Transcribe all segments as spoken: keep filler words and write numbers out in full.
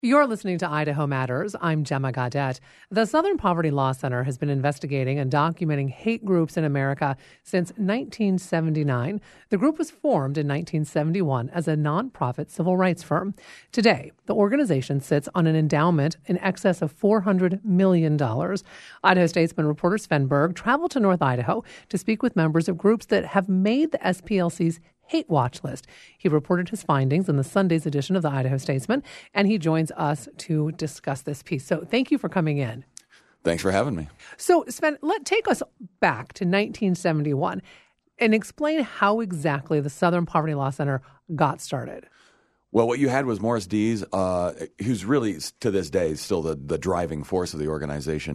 You're listening to Idaho Matters. I'm Gemma Gaudette. The Southern Poverty Law Center has been investigating and documenting hate groups in America since nineteen seventy-nine. The group was formed in nineteen seventy-one as a nonprofit civil rights firm. Today, the organization sits on an endowment in excess of four hundred million dollars. Idaho Statesman reporter Sven Berg traveled to North Idaho to speak with members of groups that have made the S P L C's hate watch list. He reported his findings in the Sunday's edition of the Idaho Statesman, and he joins us to discuss this piece. So thank you for coming in. Thanks for having me. So Sven, let take us back to nineteen seventy-one and explain how exactly the Southern Poverty Law Center got started. Well, what you had was Morris Dees, uh, who's really, to this day, still the, the driving force of the organization.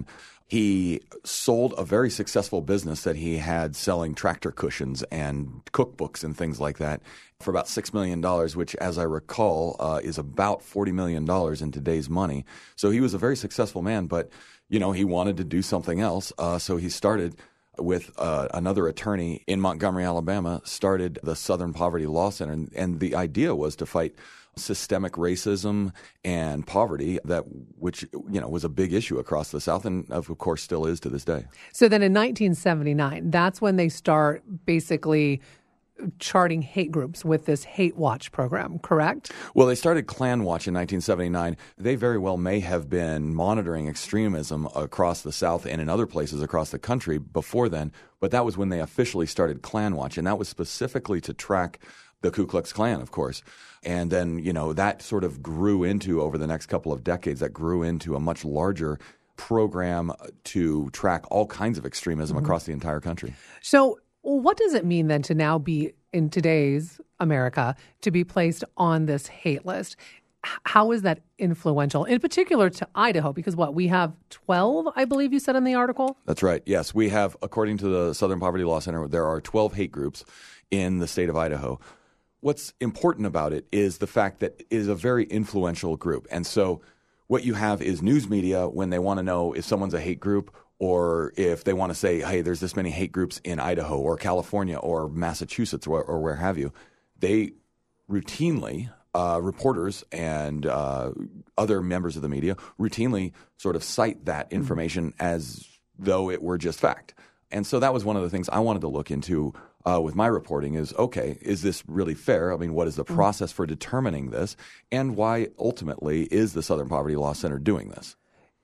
He sold a very successful business that he had selling tractor cushions and cookbooks and things like that for about six million dollars, which, as I recall, uh, is about forty million dollars in today's money. So he was a very successful man, but, you know, he wanted to do something else. Uh, so he started with uh, another attorney in Montgomery, Alabama, started the Southern Poverty Law Center. And, and the idea was to fight systemic racism and poverty, that which, you know, was a big issue across the South and, of course, still is to this day. So then in nineteen seventy-nine, that's when they start basically charting hate groups with this Hate Watch program, correct? Well, they started Klan Watch in nineteen seventy-nine. They very well may have been monitoring extremism across the South and in other places across the country before then, but that was when they officially started Klan Watch, and that was specifically to track the Ku Klux Klan, of course. And then, you know, that sort of grew into, over the next couple of decades, that grew into a much larger program to track all kinds of extremism mm-hmm. across the entire country. So what does it mean then to now be, in today's America, to be placed on this hate list? How is that influential, in particular to Idaho? Because what, we have twelve, I believe you said in the article? That's right. Yes, we have, according to the Southern Poverty Law Center, there are twelve hate groups in the state of Idaho. What's important about it is the fact that it is a very influential group. And so what you have is news media, when they want to know if someone's a hate group, or if they want to say, hey, there's this many hate groups in Idaho or California or Massachusetts or, or where have you, they routinely, uh, reporters and uh, other members of the media routinely sort of cite that information mm-hmm. as though it were just fact. And so that was one of the things I wanted to look into uh, with my reporting is, okay, is this really fair? I mean, what is the process for determining this? And why ultimately is the Southern Poverty Law Center doing this?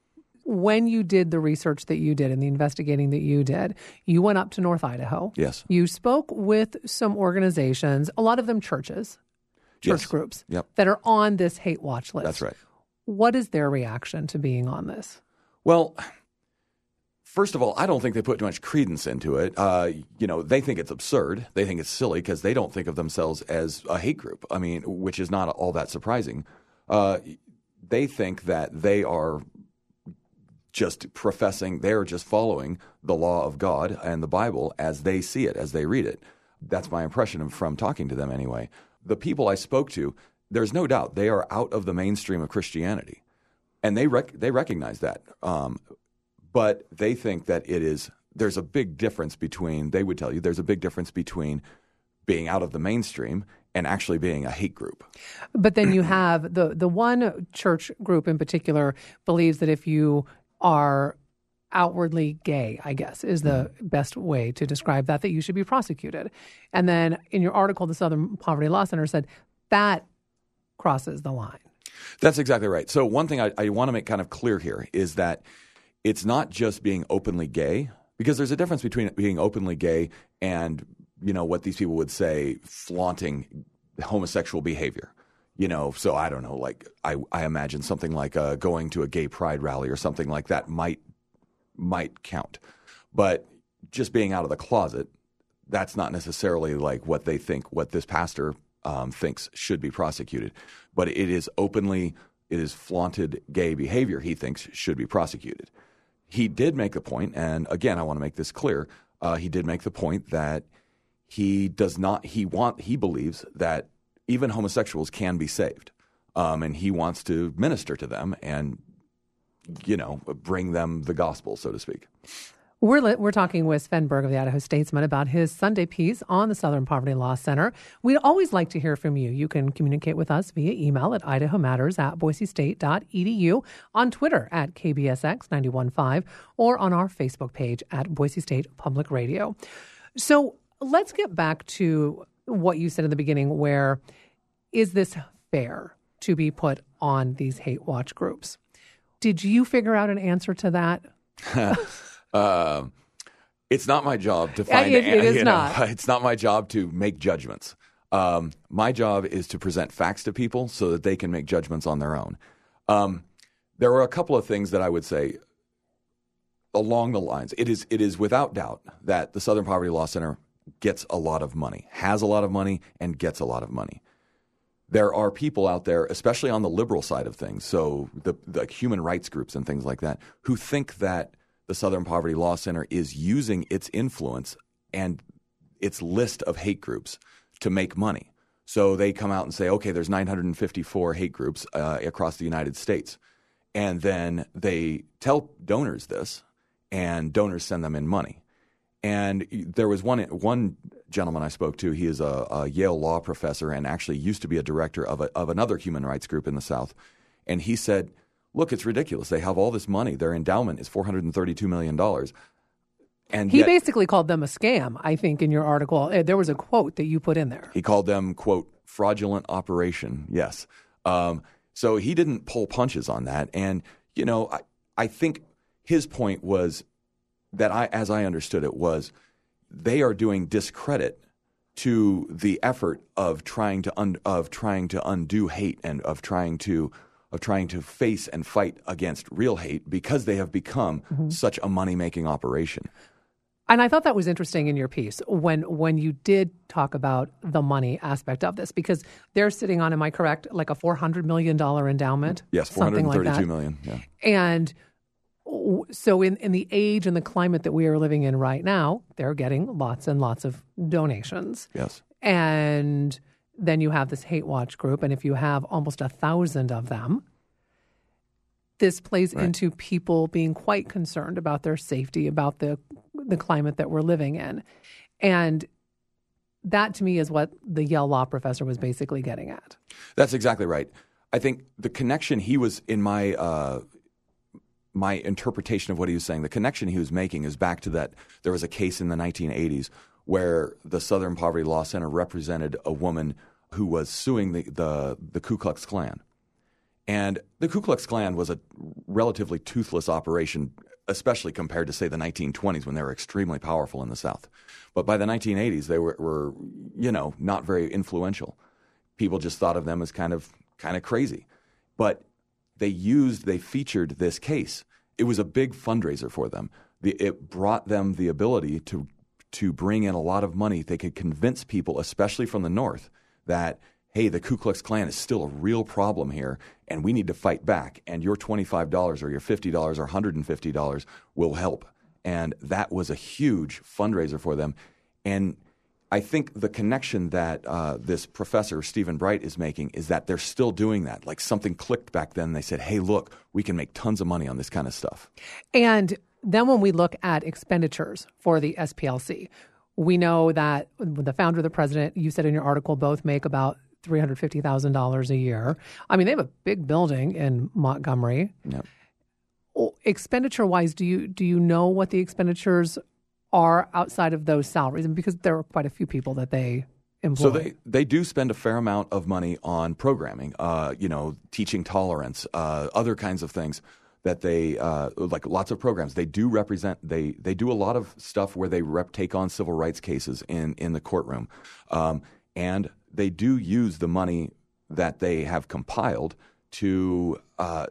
When you did the research that you did and the investigating that you did, you went up to North Idaho. Yes. You spoke with some organizations, a lot of them churches, church yes. groups, yep. that are on this hate watch list. That's right. What is their reaction to being on this? Well, first of all, I don't think they put too much credence into it. Uh, you know, they think it's absurd. They think it's silly because they don't think of themselves as a hate group. I mean, which is not all that surprising. Uh, they think that they are just professing, they're just following the law of God and the Bible as they see it, as they read it. That's my impression from talking to them anyway. The people I spoke to, there's no doubt they are out of the mainstream of Christianity. And they rec- they recognize that. Um, but they think that it is, there's a big difference between, they would tell you, there's a big difference between being out of the mainstream and actually being a hate group. But then you have the, the one church group in particular believes that if you are outwardly gay, I guess, is the best way to describe that, that you should be prosecuted. And then in your article, the Southern Poverty Law Center said that crosses the line. That's exactly right. So one thing I, I want to make kind of clear here is that it's not just being openly gay, because there's a difference between being openly gay and, you know, what these people would say, flaunting homosexual behavior. You know, so I don't know, like I, I imagine something like uh, going to a gay pride rally or something like that might might count. But just being out of the closet, that's not necessarily like what they think, what this pastor um, thinks should be prosecuted. But it is openly, it is flaunted gay behavior he thinks should be prosecuted. He did make the point, and again, I want to make this clear, uh, he did make the point that he does not, he want, he believes that even homosexuals can be saved, um, and he wants to minister to them and, you know, bring them the gospel, so to speak. We're, li- we're talking with Sven Berg of the Idaho Statesman about his Sunday piece on the Southern Poverty Law Center. We'd always like to hear from you. You can communicate with us via email at idaho matters at boise state dot e d u, on Twitter at K B S X nine one five, or on our Facebook page at Boise State Public Radio. So let's get back to what you said in the beginning, where is this fair to be put on these hate watch groups? Did you figure out an answer to that? Uh, it's not my job to find. It, it is you not. Know, it's not my job to make judgments. Um, my job is to present facts to people so that they can make judgments on their own. Um, there are a couple of things that I would say along the lines. It is it is without doubt that the Southern Poverty Law Center gets a lot of money, has a lot of money, and gets a lot of money. There are people out there, especially on the liberal side of things, so the, the human rights groups and things like that, who think that the Southern Poverty Law Center is using its influence and its list of hate groups to make money. So they come out and say, okay, there's nine hundred fifty-four hate groups uh, across the United States. And then they tell donors this, and donors send them in money. And there was one one gentleman I spoke to. He is a, a Yale law professor and actually used to be a director of, a, of another human rights group in the South. And he said, look, it's ridiculous. They have all this money. Their endowment is four hundred thirty-two million dollars. And he yet, basically called them a scam, I think, in your article. There was a quote that you put in there. He called them, quote, fraudulent operation. Yes. Um, so he didn't pull punches on that. And, you know, I, I think his point was that, I, as I understood it, was they are doing discredit to the effort of trying to un, of trying to undo hate and of trying to of trying to face and fight against real hate because they have become mm-hmm. such a money-making operation. And I thought that was interesting in your piece when when you did talk about the money aspect of this, because they're sitting on, am I correct, like a four hundred million dollars endowment? Yes, four hundred thirty-two like million. Yeah. And so in, in the age and the climate that we are living in right now, they're getting lots and lots of donations. Yes. And then you have this hate watch group, and if you have almost a thousand of them, this plays right. into people being quite concerned about their safety, about the the climate that we're living in. And that, to me, is what the Yale law professor was basically getting at. That's exactly right. I think the connection he was, in my uh, my interpretation of what he was saying, the connection he was making is back to that there was a case in the nineteen eighties where the Southern Poverty Law Center represented a woman who was suing the, the, the Ku Klux Klan. And the Ku Klux Klan was a relatively toothless operation, especially compared to, say, the nineteen twenties when they were extremely powerful in the South. But by the nineteen eighties, they were, were you know, not very influential. People just thought of them as kind of kind of crazy. But they used, they featured this case. It was a big fundraiser for them. The, it brought them the ability to to bring in a lot of money. They could convince people, especially from the North, that, hey, the Ku Klux Klan is still a real problem here, and we need to fight back, and your twenty-five dollars or your fifty dollars or one hundred fifty dollars will help. And that was a huge fundraiser for them. And I think the connection that uh, this professor, Stephen Bright, is making is that they're still doing that. Like something clicked back then. They said, hey, look, we can make tons of money on this kind of stuff. And then when we look at expenditures for the S P L C, we know that the founder and the president, you said in your article, both make about three hundred fifty thousand dollars a year. I mean, they have a big building in Montgomery. Yep. Expenditure-wise, do you do you know what the expenditures are outside of those salaries? And because there are quite a few people that they employ. So they, they do spend a fair amount of money on programming, uh, you know, teaching tolerance, uh, other kinds of things. That they uh, like lots of programs. They do represent. They they do a lot of stuff where they rep, take on civil rights cases in in the courtroom, um, and they do use the money that they have compiled to uh,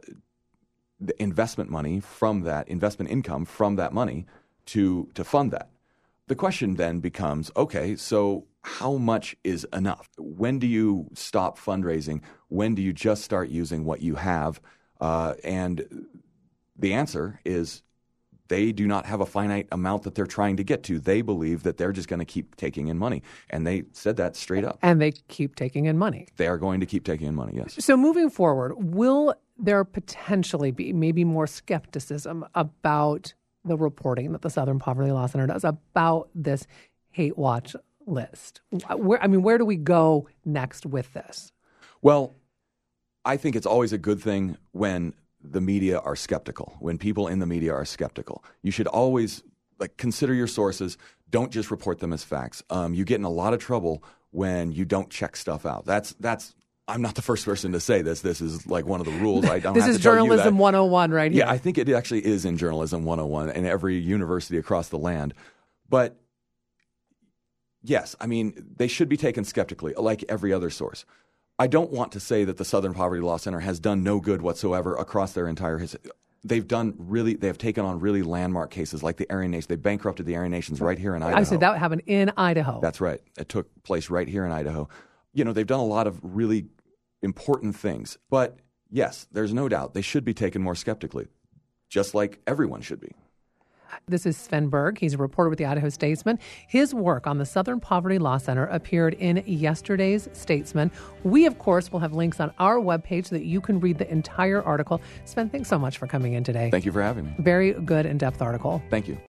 the investment money from that investment income from that money to to fund that. The question then becomes, okay, so how much is enough? When do you stop fundraising? When do you just start using what you have? Uh, and the answer is they do not have a finite amount that they're trying to get to. They believe that they're just going to keep taking in money. And they said that straight up. And they keep taking in money. They are going to keep taking in money, yes. So moving forward, will there potentially be maybe more skepticism about the reporting that the Southern Poverty Law Center does about this hate watch list? Where, I mean, where do we go next with this? Well, I think it's always a good thing when the media are skeptical, when people in the media are skeptical. You should always like consider your sources. Don't just report them as facts. Um, you get in a lot of trouble when you don't check stuff out. That's that's. I'm not the first person to say this. This is like one of the rules. I don't this have is to tell you journalism that. one oh one right here. Yeah, I think it actually is in journalism one oh one in every university across the land. But yes, I mean, they should be taken skeptically, like every other source. I don't want to say that the Southern Poverty Law Center has done no good whatsoever across their entire history. They've done really, they have taken on really landmark cases like the Aryan Nation. They bankrupted the Aryan Nations right here in Idaho. I said that happened in Idaho. That's right. It took place right here in Idaho. You know, they've done a lot of really important things. But yes, there's no doubt they should be taken more skeptically, just like everyone should be. This is Sven Berg. He's a reporter with the Idaho Statesman. His work on the Southern Poverty Law Center appeared in yesterday's Statesman. We, of course, will have links on our webpage so that you can read the entire article. Sven, thanks so much for coming in today. Thank you for having me. Very good in-depth article. Thank you.